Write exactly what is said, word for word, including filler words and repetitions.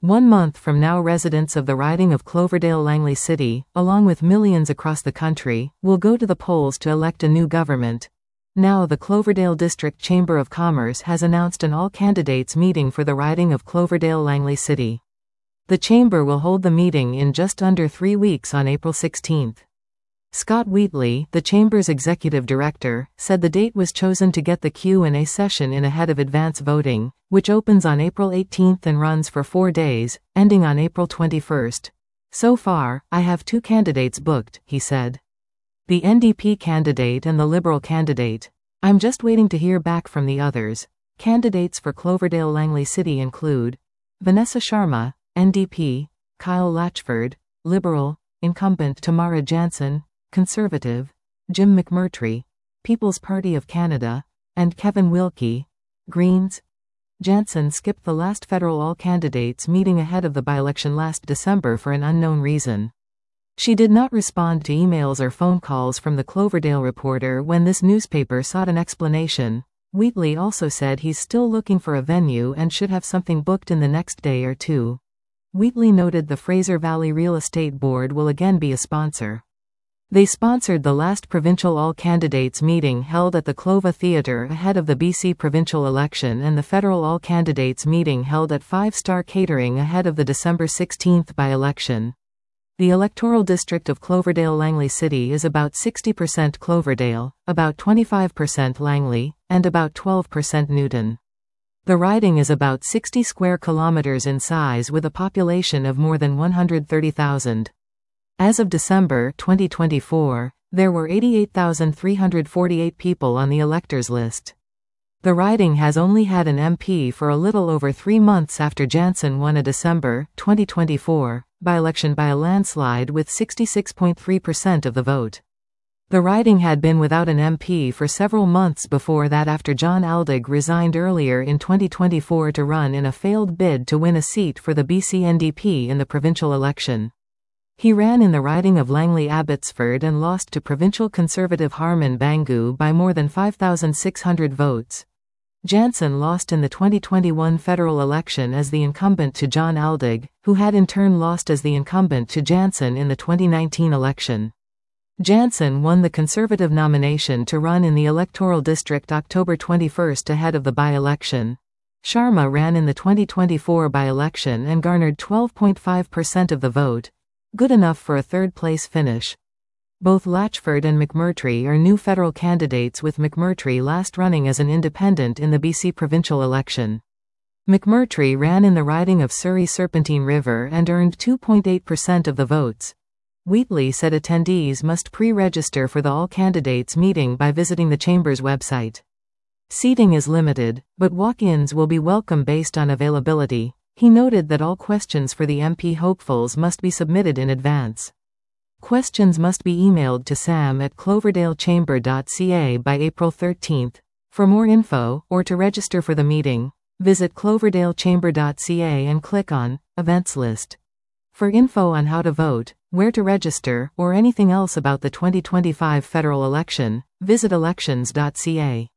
One month from now, residents of the riding of Cloverdale-Langley City, along with millions across the country, will go to the polls to elect a new government. Now the Cloverdale District Chamber of Commerce has announced an all-candidates meeting for the riding of Cloverdale-Langley City. The chamber will hold the meeting in just under three weeks on April sixteenth. Scott Wheatley, the chamber's executive director, said the date was chosen to get the Q and A session in ahead of advance voting, which opens on April eighteenth and runs for four days, ending on April twenty-first. So far, I have two candidates booked, he said. The N D P candidate and the Liberal candidate. I'm just waiting to hear back from the others. Candidates for Cloverdale-Langley City include Vanessa Sharma, N D P, Kyle Latchford, Liberal, incumbent Tamara Jansen, Conservative, Jim McMurtry, People's Party of Canada, and Kevin Wilkie, Greens. Jansen skipped the last federal all-candidates meeting ahead of the by-election last December for an unknown reason. She did not respond to emails or phone calls from the Cloverdale Reporter when this newspaper sought an explanation. Wheatley also said he's still looking for a venue and should have something booked in the next day or two. Wheatley noted the Fraser Valley Real Estate Board will again be a sponsor. They sponsored the last provincial all-candidates meeting held at the Clova Theatre ahead of the B C provincial election and the federal all-candidates meeting held at Five Star Catering ahead of the December sixteenth by-election. The electoral district of Cloverdale-Langley City is about sixty percent Cloverdale, about twenty-five percent Langley, and about twelve percent Newton. The riding is about sixty square kilometers in size with a population of more than one hundred thirty thousand. As of December twenty twenty-four, there were eighty-eight thousand three hundred forty-eight people on the electors list. The riding has only had an M P for a little over three months after Jansen won a December twenty twenty-four by-election by a landslide with sixty-six point three percent of the vote. The riding had been without an M P for several months before that after John Aldig resigned earlier in twenty twenty-four to run in a failed bid to win a seat for the B C N D P in the provincial election. He ran in the riding of Langley-Abbotsford and lost to provincial Conservative Harman Bangu by more than five thousand six hundred votes. Jansen lost in the twenty twenty-one federal election as the incumbent to John Aldig, who had in turn lost as the incumbent to Jansen in the twenty nineteen election. Jansen won the Conservative nomination to run in the electoral district October twenty-first ahead of the by-election. Sharma ran in the twenty twenty-four by-election and garnered twelve point five percent of the vote. Good enough for a third-place finish. Both Latchford and McMurtry are new federal candidates, with McMurtry last running as an independent in the B C provincial election. McMurtry ran in the riding of Surrey-Serpentine River and earned two point eight percent of the votes. Wheatley said attendees must pre-register for the all-candidates meeting by visiting the Chamber's website. Seating is limited, but walk-ins will be welcome based on availability. He noted that all questions for the M P hopefuls must be submitted in advance. Questions must be emailed to sam at cloverdale-chamber dot c a by April thirteenth. For more info, or to register for the meeting, visit cloverdale-chamber dot c a and click on Events List. For info on how to vote, where to register, or anything else about the twenty twenty-five federal election, visit elections dot c a.